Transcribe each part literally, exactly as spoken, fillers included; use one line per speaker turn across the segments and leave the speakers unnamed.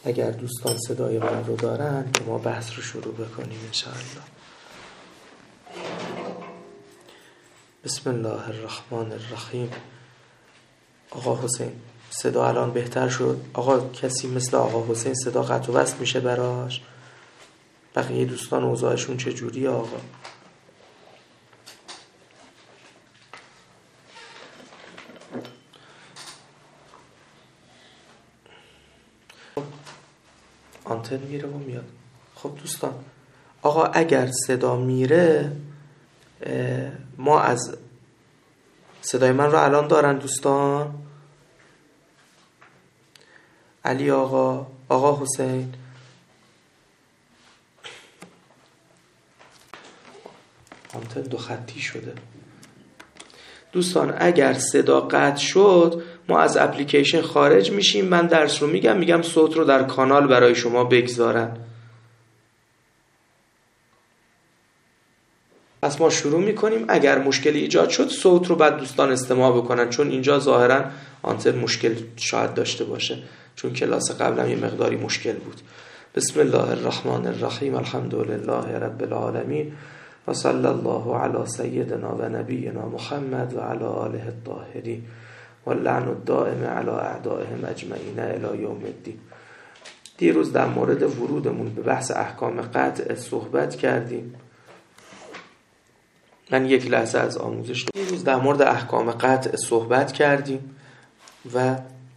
اگر دوستان صدای من رو دارن که ما بحث رو شروع بکنیم انشاءالله. بسم الله الرحمن الرحیم. آقا حسین صدا الان بهتر شد؟ آقا کسی مثل آقا حسین صدا قطع و وصل میشه براش؟ بقیه دوستان اوضاعشون چجوریه آقا؟ آنتن میره و میاد. خب دوستان، آقا اگر صدا میره، ما از صدای من رو الان دارن دوستان؟ علی آقا، آقا حسین، آنتن دو خطی شده دوستان. اگر صدا قطع شد ما از اپلیکیشن خارج میشیم. من درس رو میگم میگم صوت رو در کانال برای شما بگذارن. پس ما شروع میکنیم. اگر مشکلی ایجاد شد صوت رو بعد دوستان استماع بکنن، چون اینجا ظاهرا آنتن مشکل شاید داشته باشه، چون کلاس قبلم یه مقداری مشکل بود. بسم الله الرحمن الرحیم. الحمد لله رب العالمین و صلی الله علی سیدنا و نبینا محمد و علی آله الطاهرین و اللعن الدائم علی اعدائهم اجمعین الی یوم الدین. دیروز در مورد ورودمون به بحث احکام قطع صحبت کردیم. من یک لحظه از آموزش دو. دیروز در مورد احکام قطع صحبت کردیم و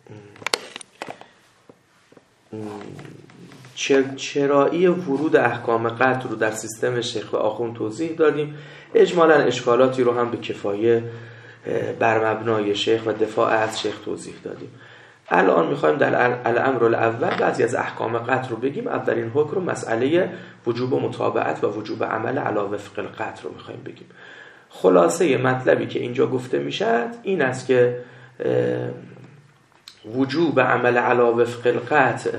چرایی ورود احکام قطع رو در سیستم شیخ و آخوند توضیح دادیم. اجمالاً اشکالاتی رو هم به کفایه بر مبنای شیخ و دفاع از شیخ توضیح دادیم. الان میخوایم در الامر الاول بعضی از احکام قطع رو بگیم. اولین حکم رو مسئله وجوب متابعت و وجوب عمل علی وفق القطع رو میخوایم بگیم. خلاصه مطلبی که اینجا گفته میشد این است که وجوب عمل علی وفق القطع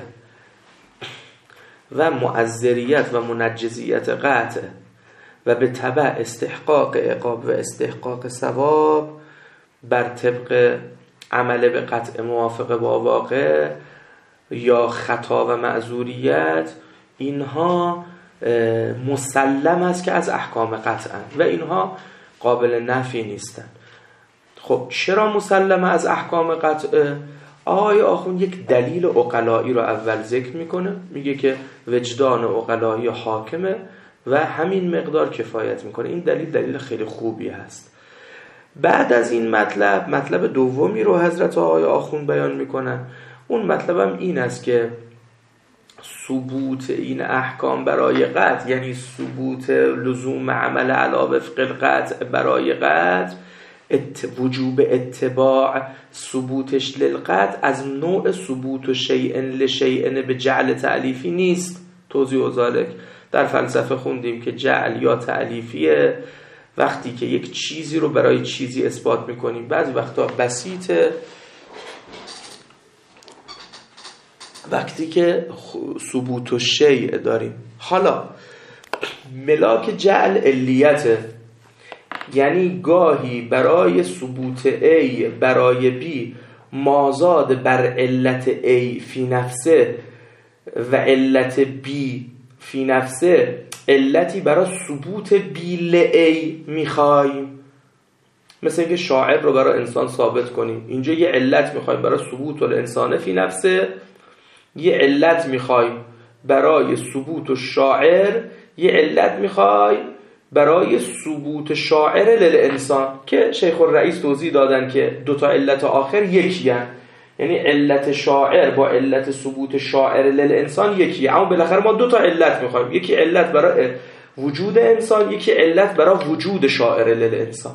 و معذریت و منجزیت قطع و به تبع استحقاق عقاب و استحقاق ثواب بر طبق عمل به قطع موافق با واقع یا خطا و معذوریت، اینها مسلم است که از احکام قطعن و اینها قابل نفی نیستن. خب چرا مسلمه از احکام قطع؟ آقای آخوند یک دلیل عقلایی رو اول ذکر میکنه، میگه که وجدان عقلایی حاکمه و همین مقدار کفایت میکنه. این دلیل دلیل خیلی خوبی هست. بعد از این مطلب مطلب دومی رو حضرت آقای آخوند بیان میکنن. اون مطلب هم این است که ثبوت این احکام برای قطع، یعنی ثبوت لزوم عمل علی وفق القطع برای قطع، وجوب اتباع ثبوتش للقطع از نوع ثبوت شیء لشیء به جعل تألیفی نیست. توضیح ذالک در فلسفه خوندیم که جعل یا تألیفیه وقتی که یک چیزی رو برای چیزی اثبات میکنیم. بعضی وقتا بسیطه، وقتی که ثبوت شیء داریم. حالا ملاک جعل علیته، یعنی گاهی برای ثبوت A برای B مازاد بر علت A فی نفسه و علت B فی نفسه علتی برای ثبوت B ل A میخوایم. مثل اینکه شاعر رو برای انسان ثابت کنیم، اینجا یه علت میخوایم برای ثبوت الانسان فی نفسه، یه علت میخوایم برای ثبوت الشاعر، یه علت میخوایم برای ثبوت شاعر للانسان که شیخ الرئیس توضیح دادن که دوتا علت آخر یکی هن. یعنی علت شاعر با علت ثبوت شاعر للانسان یکی، اما بالاخره ما دوتا علت میخوایم، یکی علت برای وجود انسان، یکی علت برای وجود شاعر للانسان.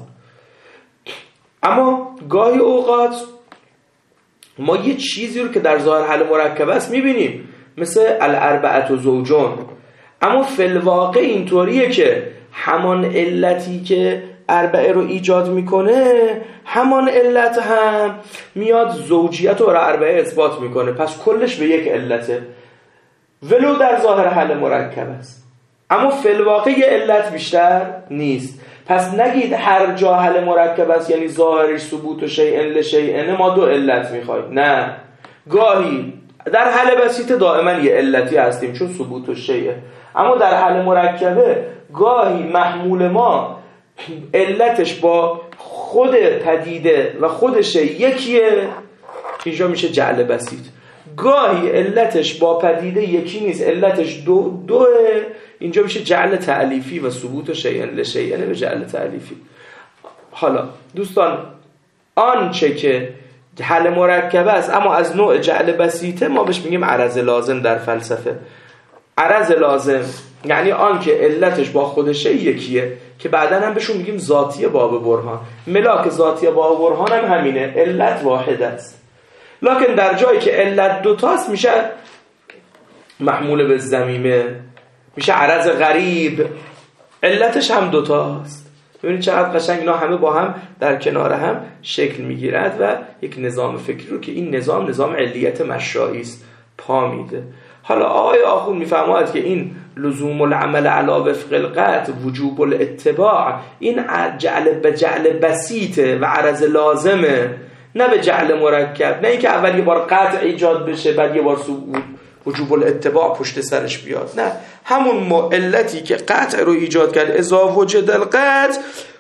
اما گاهی اوقات ما یه چیزی رو که در ظاهر حل مرکب است میبینیم، مثل الاربعه و زوجون، اما فی الواقع اینطوریه که همان علتی که اربعه رو ایجاد میکنه همان علت هم میاد زوجیت رو برای اربعه اثبات میکنه. پس کلش به یک علته، ولو در ظاهر حل مرکب است، اما فی الواقع یه علت بیشتر نیست. پس نگید هر جا حل مرکب است یعنی ظاهرش ثبوت و شیء لشیء ما دو علت میخوایم. نه، گاهی در حل بسیط دائما یه علتی هستیم چون ثبوت الشیء، اما در حل مرکبه گاهی محمول ما علتش با خود پدیده و خود شیء یکیه، اینجا میشه جعل بسیط. گاهی علتش با پدیده یکی نیست، علتش دو دوه، اینجا میشه جعل تألیفی و ثبوت شیء لشیء به جعل تألیفی. حالا دوستان آنچه که حل مرکبه است اما از نوع جعل بسیطه ما بهش میگیم عرض لازم در فلسفه. عرض لازم یعنی آن که علتش با خودش یکیه که بعدن هم بهشون میگیم ذاتی باب برهان. ملاک ذاتی باب برهان هم همینه، علت واحد است، لکن در جایی که علت دوتاست میشه محمول به ضمیمه، میشه عرض غریب، علتش هم دوتاست. ببینید چقدر قشنگ اینا همه با هم در کنار هم شکل میگیرد و یک نظام فکری رو که این نظام نظام علیت مشائی است پا میده. حالا آقای آخوند میفرماید که این لزوم العمل علی وفق القطع وجوب الاتباع این جعل به جعل بسیطه و عرض لازمه، نه به جعل مرکب، نه اینکه اول یه بار قطع ایجاد بشه بعد یه بار وجوب الاتباع پشت سرش بیاد، نه همون علتی که قطع رو ایجاد کرد اذا وجد القطع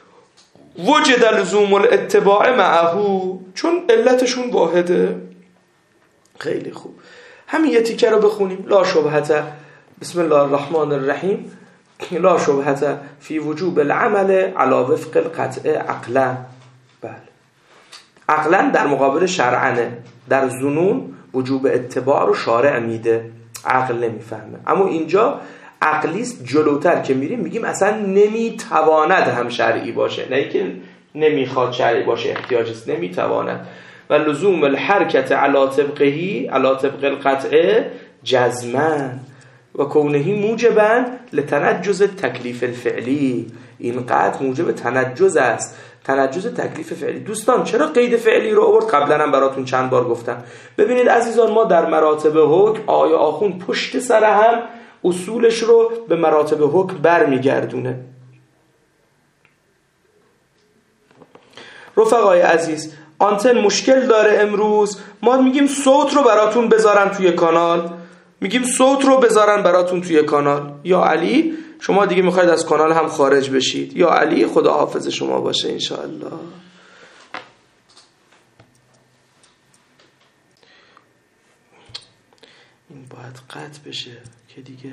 وجد لزوم الاتباع معه، چون علتشون واحده. خیلی خوب، همین یه تیکه رو بخونیم. لا شبهت، بسم الله الرحمن الرحیم، لا شبهت فی وجوب العمل علی وفق القطع عقلا. بله، عقلا در مقابل شرعنه. در ظنون وجوب اتباع رو شارع میده، عقل نمیفهمه، اما اینجا عقلیست جلوتر که میریم میگیم اصلا نمیتواند هم شرعی باشه، نه که نمیخواد شرعی باشه، احتیاج است، نمیتواند. و لزوم الحرکت علی طبقهی علی طبق القطع جزما و کونهی موجبا لتنجز تکلیف الفعلی، این قطع موجب تنجز است، تنجز تکلیف فعلی. دوستان چرا قید فعلی رو آورد؟ قبلا هم براتون چند بار گفتم. ببینید عزیزان، ما در مراتب حکم آقای آخوند پشت سر هم اصولش رو به مراتب حکم برمیگردونه. رفقای عزیز، آنتن مشکل داره امروز، ما میگیم صوت رو براتون بذارن توی کانال، میگیم صوت رو بذارن براتون توی کانال. یا علی شما دیگه میخواید از کانال هم خارج بشید، یا علی خدا حافظ شما باشه انشاءالله. این باید قطع بشه که دیگه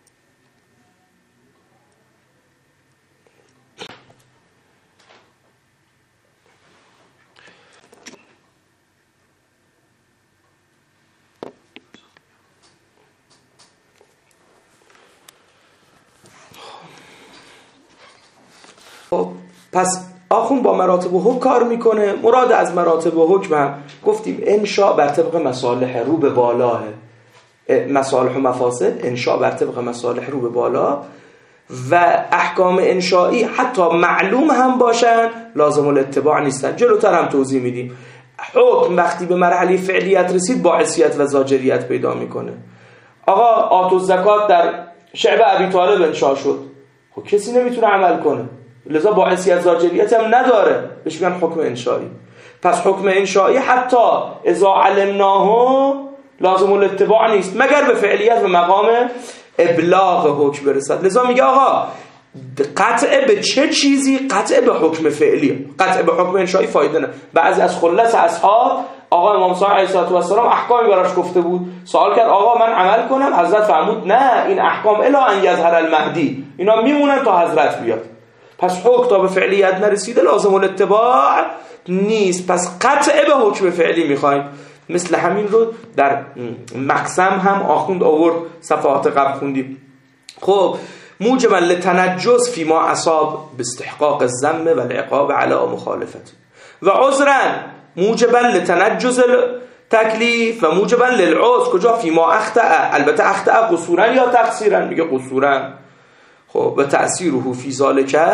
پس آخوند با مراتب حکم کار میکنه. مراد از مراتب حکم هم گفتیم انشاء بر طبق مصالح رو به بالاه، مصالح و مفاسد، انشاء بر طبق مصالح رو به بالا، و احکام انشائی حتی معلوم هم باشن لازم الاتباع نیستن. جلوتر هم توضیح میدیم. حکم وقتی به مرحله فعلیت رسید باعثیت و زاجریت پیدا میکنه. آقا آت الزکات در شعب ابی طالب انشاء شد، خب کسی نمیتونه عمل کنه، لذا باعثیت زاجریت هم نداره، بهش میگن حکم انشائی. پس حکم انشائی حتی اذا علمناه لازم الاتباع نیست مگر به فعلیت و مقام ابلاغ حکم برسد. لذا میگه آقا قطع به چه چیزی؟ قطع به حکم فعلی، قطع به حکم انشائی فایده نه. بعضی از خلص اصحاب آقا امام صادق علیه السلام احکامی براش گفته بود، سوال کرد آقا من عمل کنم؟ حضرت فرمود نه، این احکام الا ان یظهر المهدی، اینا میمونن تا حضرت بیاد. پس حکم تا به فعلیت نرسیده لازم الاتباع نیست، پس قطع به حکم فعلی میخوایم. مثل همین رو در مقسم هم آخوند آورد، صفحات قبل خوندیم. خب موجبا لتنجز فی ما اصاب باستحقاق الذم و العقاب علی مخالفت، و عذرا موجبا لتنجز تکلیف و موجبا للعذر، کجا؟ فی ما اخطأ، البته اخطأ قصورا یا تقصیرا، میگه قصورا. خب و تأثیره فی ذالک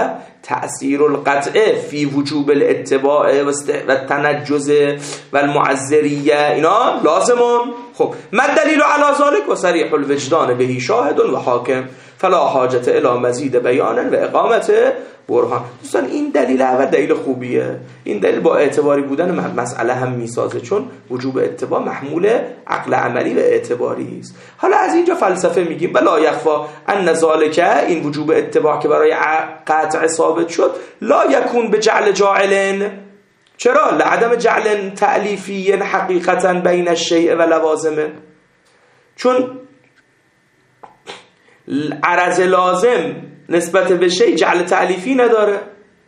تأثیر القطع فی وجوب الاتباع و تنجز و المعذریه اینا لازمون. خب ما دلیل علی ذلک و صریح الوجدان بهی شاهد و حاکم فلا حاجت الی مزید بیان و اقامت برهان. دوستان این دلیل اول دلیل خوبیه، این دلیل با اعتباری بودن مسئله هم میسازه، چون وجوب اتباع محمول عقل عملی و اعتباری است. حالا از اینجا فلسفه میگیم بلا یخفا ان ذالک، این وجوب اتباع که برای قطع ثابت شد، لا یکون به جعل جاعلن. چرا؟ لعدم جعل تألیفی حقیقتا بین الشیء و لوازمه، چون عرض لازم نسبت به شیء جعل تألیفی نداره.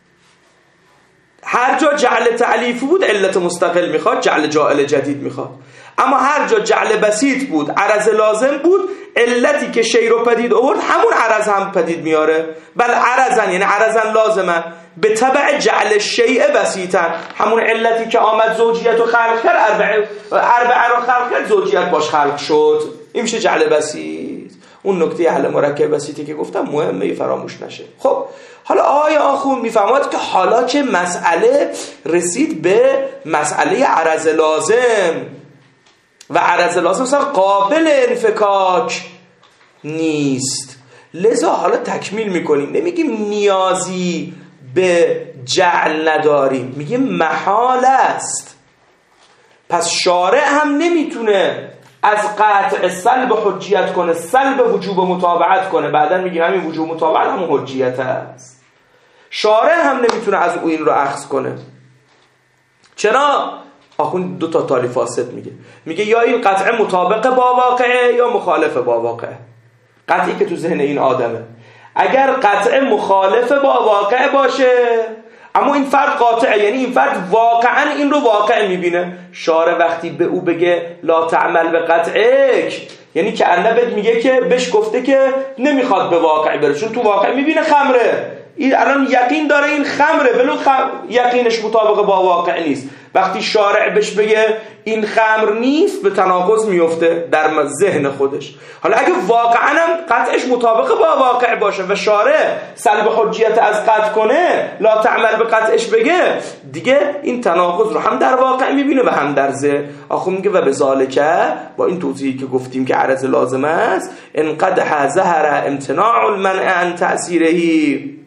هر جا جعل تألیفی بود علت مستقل میخواد، جعل جاعل جدید میخواد. اما هر جا جعل بسیط بود، عرض لازم بود، علتی که شیء رو پدید آورد همون عرض هم پدید میاره. بل عرضن یعنی عرضن لازمن به تبع جعل شیء بسیطا، همون علتی که آمد زوجیت رو خلق کرد، اربعه اربعه رو خلق کرد، زوجیت باش خلق شد، این میشه جعل بسیط. اون نکته حل مرکب بسیطی که گفتم مهمه فراموش نشه. خب حالا آقای آخوند میفهمد که حالا که مسئله رسید به مسئله عرض لازم و عرض لازم مثلا قابل انفکاک نیست، لذا حالا تکمیل میکنیم، نمیگیم نیازی به جعل نداریم، میگیم محال است. پس شارع هم نمیتونه از قطع سلب حجیت کنه، سلب وجوب متابعت کنه، بعدا میگیم همین وجوب متابعت همون حجیت است. شارع هم نمیتونه از او این رو اخذ کنه. چرا؟ آخوند دو تا تالی فاسد میگه، میگه یا این قطع مطابق با واقعه یا مخالف با واقعه. قطعی که تو ذهن این آدمه، اگر قطع مخالف با واقع باشه، اما این فرد قاطعه، یعنی این فرد واقعا این رو واقع میبینه، شارع وقتی به او بگه لا تعمل به قطعک، یعنی که الان میگه که بهش گفته که نمیخواد به واقع بره، چون تو واقع میبینه خمره، این الان یقین داره این خمره، ولو خم... یقینش مطابق با واقع نیست. وقتی شارع بهش بگه این خمر نیست، به تناقض میفته در ذهن خودش. حالا اگه واقعا هم قطعش مطابق با واقع باشه و شارع سلب حجیت از قطع کنه، لا تعمل به قطعش بگه، دیگه این تناقض رو هم در واقع میبینه و هم در ذهن. آخو میگه و بذالکه، با این توضیحی که گفتیم که عرض لازم است، انقدح ظهر امتناع المنع عن تأثیرهی،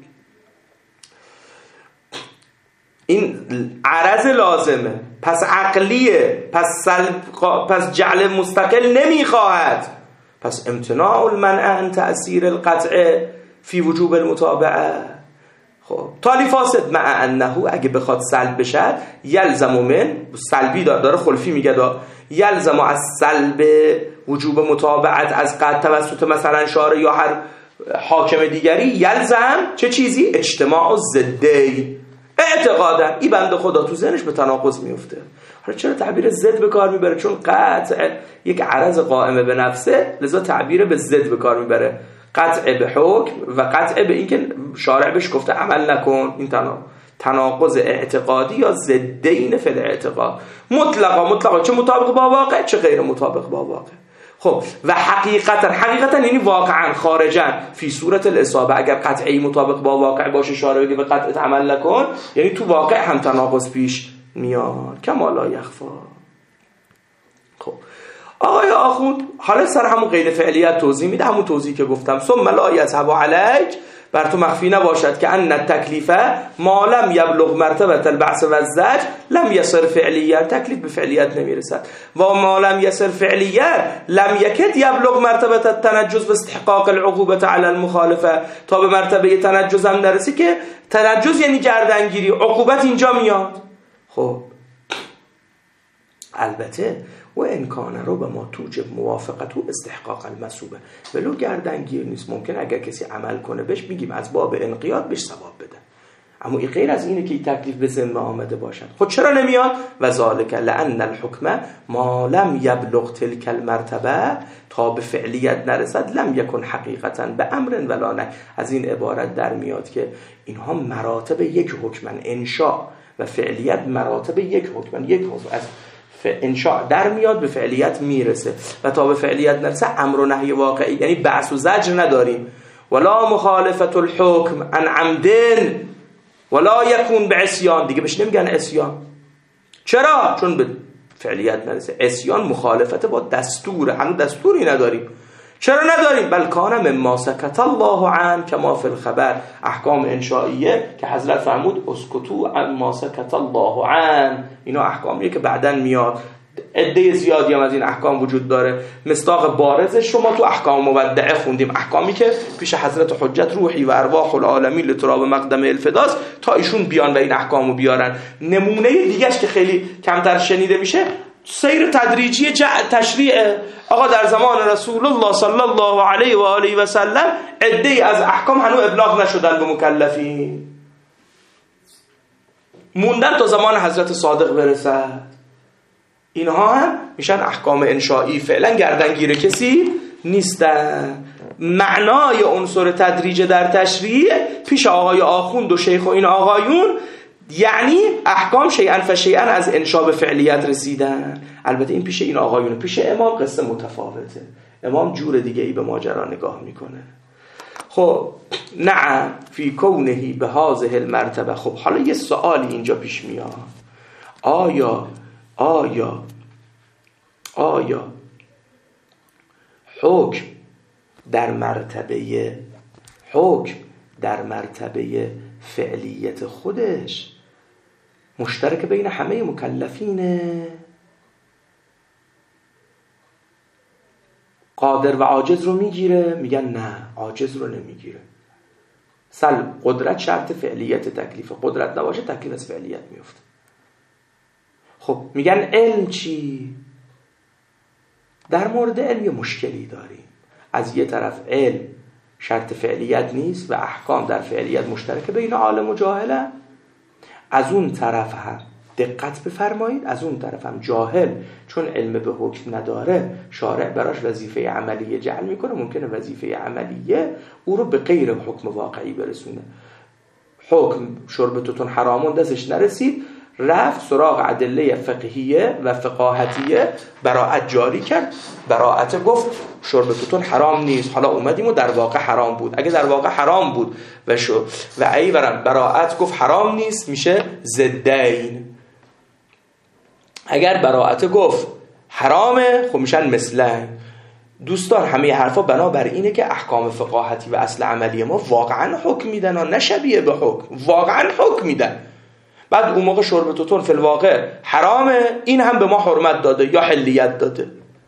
این عرض لازمه، پس عقلیه، پس سلب، پس جعل مستقل نمیخواهد، پس امتناع المنع عن تأثیر القطع فی وجوب المتابعه. خب تالی فاسد مع انه، اگه بخواد سلب بشد، یلزم من، سلبی داره, داره خلفی میگه دا، یلزم از سلب وجوب متابعت از قطع توسط مثلا شارع یا هر حاکم دیگری، یلزم چه چیزی؟ اجتماع ضدی. اعتقادا این بنده خدا تو ذهنش به تناقض میفته. حالا چرا تعبیر ضد به کار میبره؟ چون قطع یک عرض قائمه به نفسه، لذا تعبیر به ضد به کار میبره. قطع به حکم و قطع به این که شارع بهش گفته عمل نکن، این تناقض اعتقادی یا ضدین فی الاعتقاد. مطلقا مطلقا چه مطابق با واقع چه غیر مطابق با واقع. خب و حقیقتا حقیقتا یعنی واقعا خارجا فی صورت الاصابه، اگر قطعی مطابق با واقع باشه، شارع بگه به قطعت عمل نکن، یعنی تو واقع هم تناقض پیش میاد، کما لا یخفا. خب آقای آخوند حالا سر همون قید فعلیت توضیح میده، همون توضیح که گفتم، ثم لا یذهب علیک، بر تو مخفی نباشد که ان التکلیف ما لم یبلغ مرتبه البعث و الزجر لم یصر فعلیت، تکلیف به فعلیت نمیرسد، و ما لم یصر فعلیت لم یکد یبلغ مرتبه التنجز و استحقاق العقوبه علی المخالفه، تا به مرتبه تنجز هم نرسی که تنجز یعنی گردنگیری، عقوبت اینجا میاد. خب البته و امکانه رو به ما توجب موافقت و استحقاق المثوبه، ولو گردنگیر نیست، ممکن اگر کسی عمل کنه بهش میگیم از باب انقیاد بهش ثواب بده، اما این غیر از اینه که این تکلیف به ذمه آمده باشد. خود چرا نمیاد؟ و ذالک لان الحکم ما لم یبلغ تلک المرتبه، تا به فعلیت نرسد، لم یکن حقیقتا به امر ولا نهی. از این عبارت در میاد که اینها مراتب یک حکمن، انشاء و فعلیت مراتب یک حکمن، یک حکم از انشاء در میاد به فعلیت میرسه، و تا به فعلیت نرسه امر و نهی واقعی، یعنی بحث و زجر نداریم. ولا مخالفت الحکم عن عمدن، ولا یکون به عصیان، دیگه بهش نمیگن عصیان. چرا؟ چون به فعلیت نرسه. عصیان مخالفت با دستوره، هنوز دستوری نداریم. چرا نداریم؟ بل کان مما سکت الله عنه کما فی الخبر. احکام انشائیه که حضرت فرمود اسکتو عما سکت الله عنه، اینا احکامیه که بعدن میاد. عده زیادی هم از این احکام وجود داره. مصداق بارزش شما تو احکام مودعه خوندیم، احکامی که پیش حضرت حجت روحی و ارواح العالمین لتراب مقدم الفداس تا ایشون بیان و این احکامو بیارن. نمونه دیگهش که خیلی کمتر شنیده میشه سیر تدریجی تشریع. آقا در زمان رسول الله صلی الله علیه و آله و سلم عده‌ای از احکام هنوز ابلاغ نشدن به مکلفین، موندن تا زمان حضرت صادق برسد. اینها هم میشن احکام انشائی، فعلا گردنگیر کسی نیستن. معنای عنصر تدریج در تشریع پیش آقای آخوند و شیخ و این آقایون یعنی احکام شیئا فشیئا از انشاء به فعلیت رسیدن. البته این پیش این آقایون، پیش امام قصه متفاوته. امام جور دیگه ای به ماجرا نگاه میکنه. خب نعم فی کونه به هذه المرتبه. خب حالا یه سوالی اینجا پیش میاد، آیا آیا آیا حکم در مرتبه حکم در مرتبه فعلیت خودش مشترک بین همه مکلفینه؟ قادر و عاجز رو میگیره؟ میگن نه، عاجز رو نمیگیره. سل قدرت شرط فعلیت تکلیف، قدرت نباشه تکلیف از فعلیت میفته. خب میگن علم چی؟ در مورد علم یه مشکلی داریم. از یه طرف علم شرط فعلیت نیست و احکام در فعلیت مشترک بین عالم و جاهله. از اون طرف هم دقت بفرمایید، از اون طرف هم جاهل چون علم به حکم نداره شارع براش وظیفه عملیه جعل میکنه. ممکنه وظیفه عملیه او رو به غیر حکم واقعی برسونه. حکم شرب توتون حرامون دستش نرسید، رفت سراغ ادله فقهیه و فقاهتیه، براءت جاری کرد. براءت گفت شرب توتون حرام نیست، حالا اومدیم و در واقع حرام بود. اگه در واقع حرام بود و شو و ای برام براءت گفت حرام نیست، میشه ضدین. اگر براءت گفت حرامه، خب میشن مثلن. دوستان همه حرفا بنابر اینه که احکام فقاهتی و اصل عملی ما واقعا حکم میدن و نه شبیه به حکم، واقعا حکم میدن. بعد اون موقع شرب توتون فی الواقع حرامه، این هم به ما حرمت داده یا حلیت داده.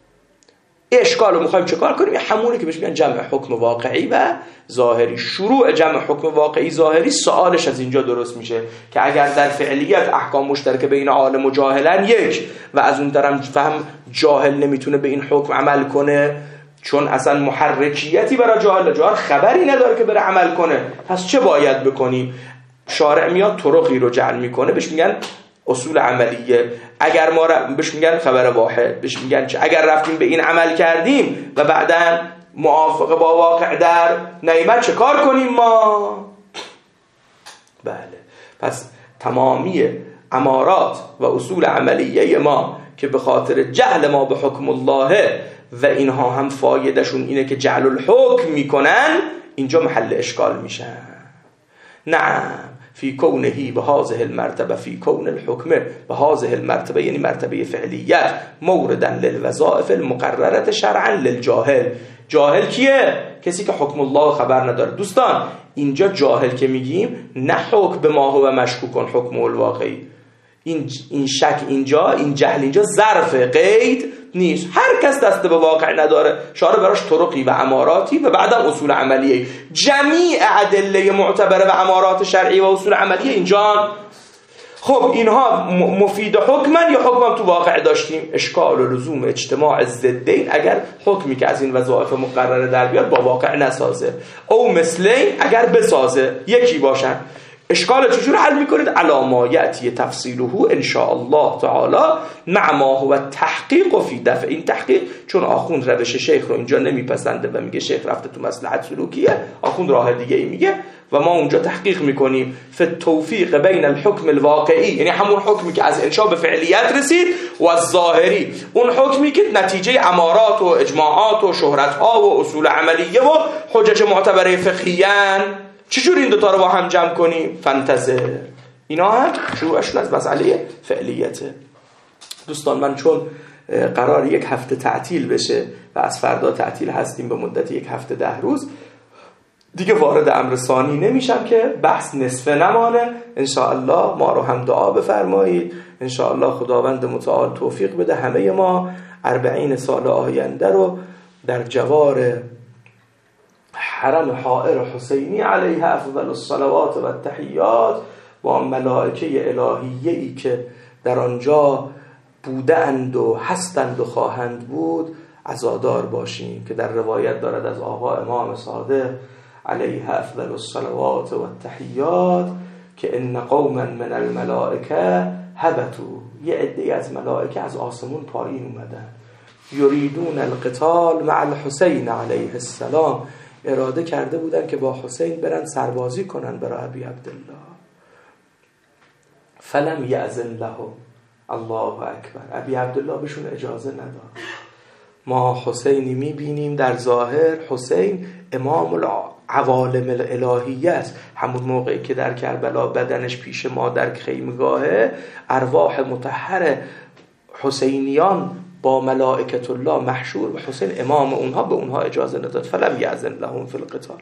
اشکال رو میخوایم چه کار کنیم؟ همونی که بهش میگن جمع حکم واقعی و ظاهری. شروع جمع حکم واقعی ظاهری سوالش از اینجا درست میشه که اگر در فعلیت احکام مشترک بین عالم و جاهلن یک و از اون طرف فهم جاهل نمیتونه به این حکم عمل کنه چون اصلا محرکیتی برای جاهل جاهل خبری نداره که بره عمل کنه، پس چه باید بکنیم؟ شارع میاد طرقی رو جعل میکنه، بهش میگن اصول عملیه. اگر ما ر... بهش میگن خبر واحد، بهش میگن چه؟ اگر رفتیم به این عمل کردیم و بعداً موافق با واقع در نیامد چه کار کنیم ما؟ بله، پس تمامی امارات و اصول عملیه ما که به خاطر جهل ما به حکم الله و اینها هم فایدهشون اینه که جعل الحکم میکنن، اینجا محل اشکال میشن. نعم فی کونهی به هذه المرتبه، فی کون الحکم به هذه المرتبه، یعنی مرتبه فعلیت، موردن للوظائف المقرره شرعا للجاهل. جاهل کیه؟ کسی که حکم الله خبر نداره. دوستان اینجا جاهل که میگیم نه حکم به ما هو مشکوکن حکم الواقعی، این این شک اینجا، این جهل اینجا ظرف قید نیست. هر کس دست به واقع نداره، شارع براش طرقی و اماراتی و بعدم اصول عملیه، جمیع ادله معتبره و امارات شرعی و اصول عملیه اینجا. خب اینها مفید حکمن یا حکمم تو واقع داشتیم؟ اشکال و لزوم اجتماع ضدین اگر حکمی که از این وظایف مقرره در بیاد با واقع نسازه، او مثلین اگر بسازه، یکی باشن. اشکال چجور حل میکنید؟ علاما یأتی تفصیله ان شاء الله تعالی مع ما هو تحقیق فی دفع. این تحقیق چون آخوند روش شیخ رو اینجا نمیپسنده و میگه شیخ رفته تو مصلحت سلوکیه، آخوند راه دیگه ای میگه و ما اونجا تحقیق میکنیم فی توفیق بین الحکم الواقعی، یعنی همون حکمی که از انشاء به فعلیت رسید، و الظاهری، اون حکمی که نتیجه امارات و اجماعات و شهرت ها و اصول عملیه و حجج معتبره فقهیان. چجور این دوتا رو با هم جمع کنیم؟ فانتظر. اینا هم شروعشون از مسئله فعلیته. دوستان من چون قرار یک هفته تعطیل بشه و از فردا تعطیل هستیم به مدت یک هفته ده روز، دیگه وارد امر ثانی نمیشم که بحث نصفه نمانه. انشاءالله ما رو هم دعا بفرمایید، انشاءالله خداوند متعال توفیق بده همه ما اربعین سال آینده رو در جوار حرم حائر حسینی علیه افضل الصلوات و التحیات با ملائکه الهیه‌ای که در آنجا بودند و هستند و خواهند بود عزادار باشیم، که در روایت دارد از آقا امام صادق علیه افضل الصلوات و التحیات که ان قوما من الملائکه هبطوا، یه عده‌ای از ملائکه از آسمون پایین اومدن، یریدون القتال مع الحسین علیه السلام، اراده کرده بودن که با حسین برن سربازی کنن برای ابی عبدالله، فلم یأذن لهم، الله اکبر، ابی عبدالله بهشون اجازه نداد. ما حسینی میبینیم در ظاهر حسین امام العوالم الالهیه است، همون موقعی که در کربلا بدنش پیش ما در خیمگاهه، ارواح مطهر حسینیان با ملائکت الله محشور و حسین امام اونها به اونها اجازه نداد. فلم یأذن لهم فی القتال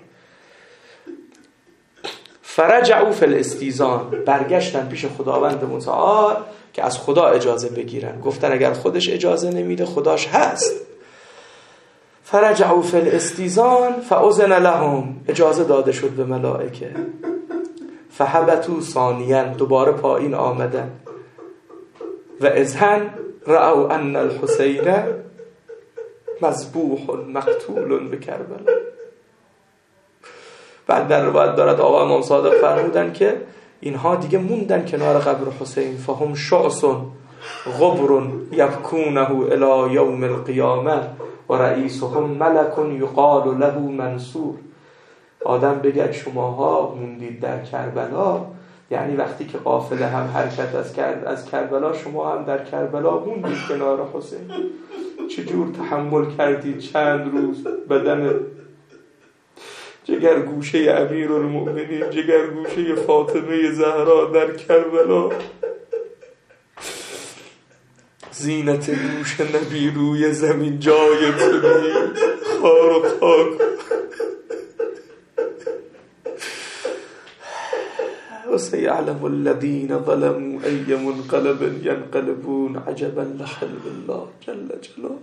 فرجعوا فی الاستیزان، برگشتن پیش خداوند متعال که از خدا اجازه بگیرن. گفتن اگر خودش اجازه نمیده خداش هست. فرجعوا فی الاستیزان فاذن لهم، اجازه داده شد به ملائکه. فهبطوا ثانیا، دوباره پایین آمدن. و اذن رأوا ان الحسین مذبوح مقتول بکربلا. بعد در روایت دارد آقا امام صادق فرمودن که اینها دیگه موندن کنار قبر حسین، فهم شعث غبر یبکونه الی یوم القیامه و رئیسهم ملک یقال له منصور. آدم بگه شماها موندید در کربلا، یعنی وقتی که قافله هم حرکت از کرد از کربلا، شما هم در کربلا موندید کنار حسین. چجور تحمل کردید چند روز بدن جگر گوشه امیرالمؤمنین، جگر گوشه فاطمه زهرا در کربلا، زینت گوش نبی روی زمین جای تبی خار و خاک. و سیعلم الذین ظلموا ای منقلب ینقلبون عجبا لخلق الله جل جلاله.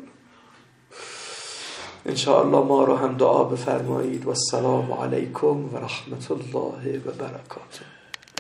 انشاءالله ما رو هم دعا بفرمایید. و السلام علیکم و رحمت الله و برکاته.